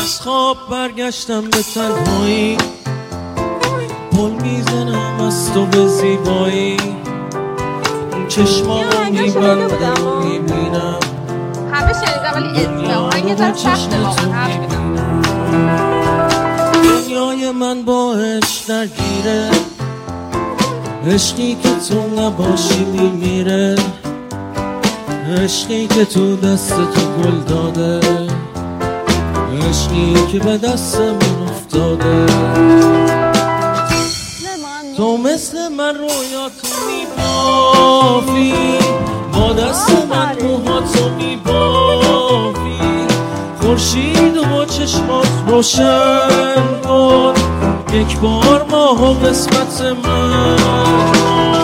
از خواب برگشتم به تنهایی، پل میزنم از تو به زیبایی، چشمامو میبندم و میبینم همه شنیدم ولی آهنگ ذره سخته واقعا. دنیای من با عشق درگیره، عشقی که تو نباشی میمیره، عشقی که تو دست تو گل داده، عشقی که به دست من افتاده. تو مثل من رویاتو میبافی، با دست من موهاتو میبافی، خورشید و با چشمات روشن کن، یک بار ماه و قسمت من.